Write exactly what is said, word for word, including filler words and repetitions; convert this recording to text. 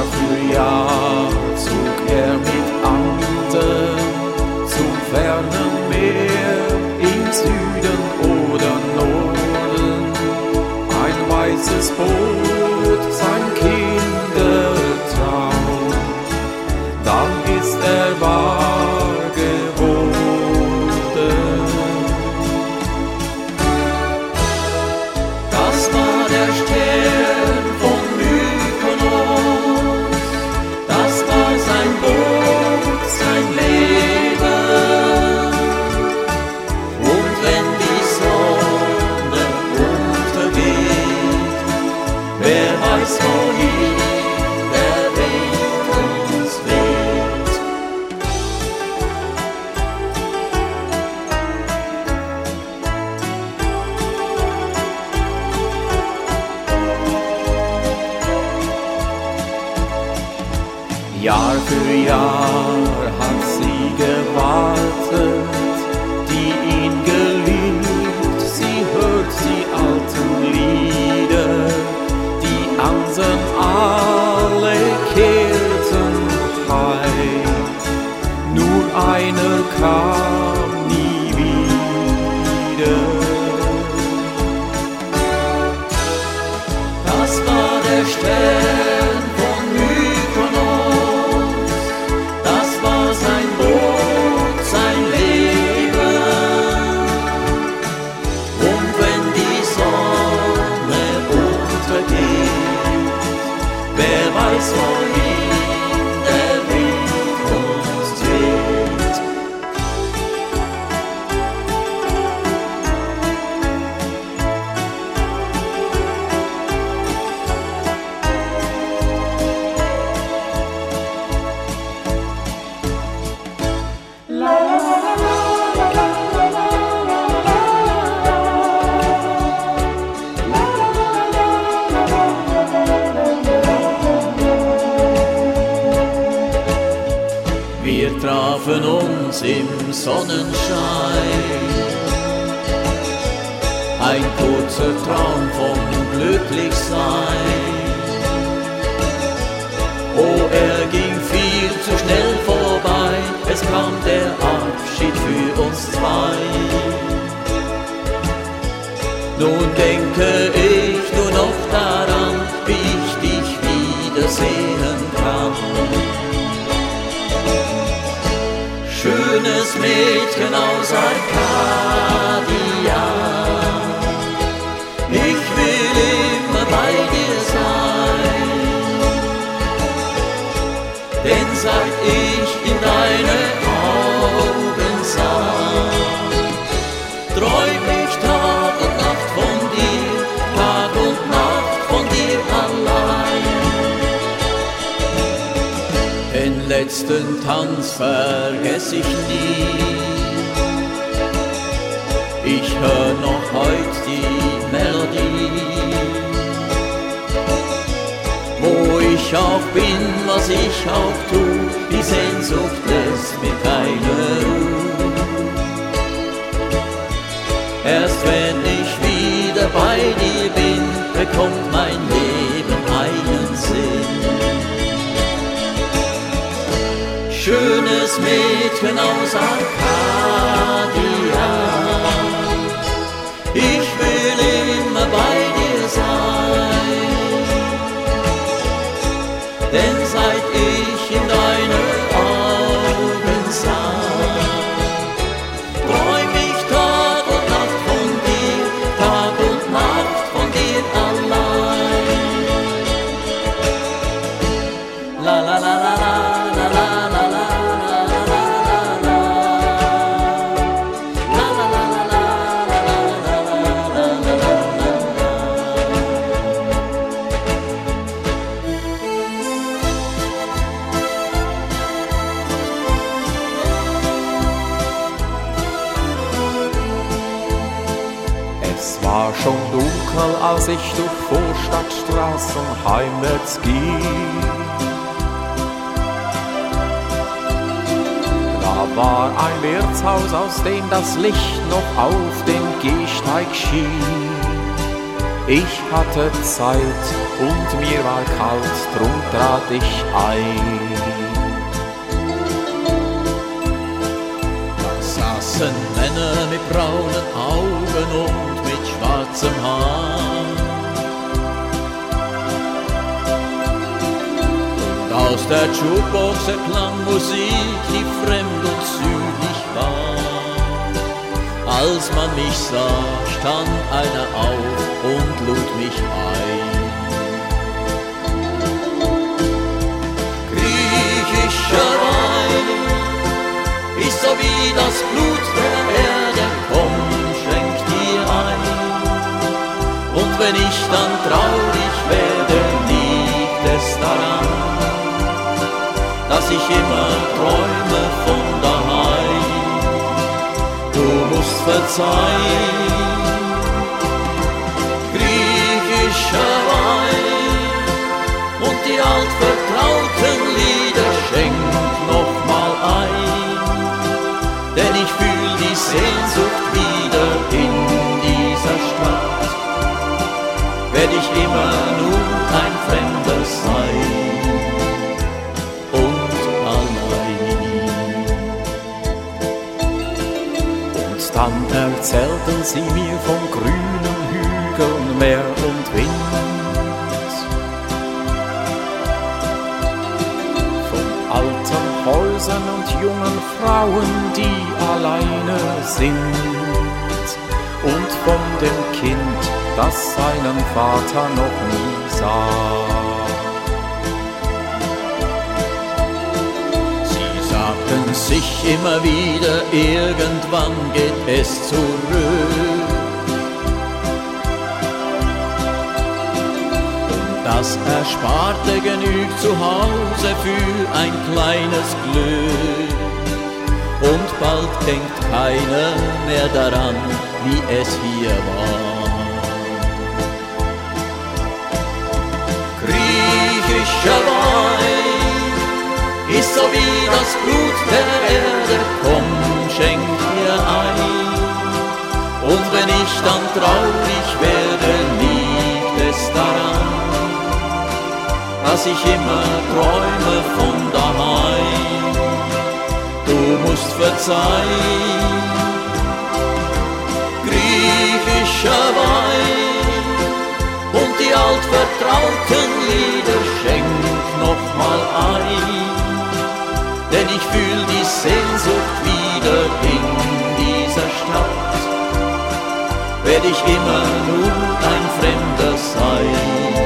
für Jahr zog er mit anderen zum fernen Meer, im Süden oder Norden. Ein weißes Boot, sein Kindertraum, dann ist er wahr geworden. Das war der Stern von Mykonos, das war sein Boot, sein Leben. Und wenn die Sonne untergeht, wer weiß, wohin der Wind uns weht. Jahr für Jahr hat sie gewartet, die ihn geliebt, sie hört die alten Lieder, die anderen alle kehrten heim, nur einer kam nie wieder. Das war der Stern von Mykonos, das war sein Boot, sein Leben. Und wenn die Sonne untergeht, wer weiß, wohin der Wind uns dreht. Wir trafen uns im Sonnenschein, ein kurzer Traum vom Glücklichsein. Oh, er ging viel zu schnell vorbei, es kam der Abschied für uns zwei. Nun denke ich nur noch daran, wie ich dich wiedersehen kann. Schönes Mädchen aus Arkadia, ich will immer bei dir sein, denn seit ich in deine Augen sah, träum ich Tag und Nacht von dir, Tag und Nacht von dir allein. Den letzten Tanz vergess ich nie, ich hör noch heut die Melodie. Wo ich auch bin, was ich auch tu, die Sehnsucht lässt mir keine Ruhe. Erst wenn ich wieder bei dir bin, bekommt mein Leben einen Sinn. Schönes Mädchen aus Arkadia, ich will immer bei dir sein, denn seit ich in deine Augen sah, träum ich Tag und Nacht von dir, Tag und Nacht von dir allein. La la la la la. Es war schon dunkel, als ich durch Vorstadtstraßen heimwärts ging. Da war ein Wirtshaus, aus dem das Licht noch auf dem Gehsteig schien. Ich hatte Zeit und mir war kalt, drum trat ich ein. Da saßen Männer mit braunen Augen und mit schwarzem Haar. Und aus der Jukebox erklang Musik, die fremd und südlich war. Als man mich sah, stand einer auf und lud mich ein. Griechischer Wein ist so wie das Blut der Erde, komm, schenk dir ein. Und wenn ich dann traurig werde, liegt es daran, dass ich immer träume von daheim. Du musst verzeihen, griechischer Wein und die altvertrauten Lieder schenk noch mal ein, denn ich fühl die Sehnsucht wieder in dieser Stadt. Werd ich immer nur ein Fremder sein und allein. Dann erzählten sie mir von grünen Hügeln, Meer und Wind, von alten Häusern und jungen Frauen, die alleine sind, und von dem Kind, das seinen Vater noch nie sah. Sich immer wieder, irgendwann geht es zurück. Und das Ersparte genügt zu Hause für ein kleines Glück. Und bald denkt keiner mehr daran, wie es hier war. Griechischer Wein ist so wie das Blut der Erde, komm, schenk mir ein. Und wenn ich dann traurig werde, liegt es daran, dass ich immer träume von daheim. Du musst verzeihen, griechischer Wein und die altvertrauten Lieder schenk noch mal ein. Denn ich fühl die Sehnsucht wieder in dieser Stadt. Werd ich immer nur ein Fremder sein.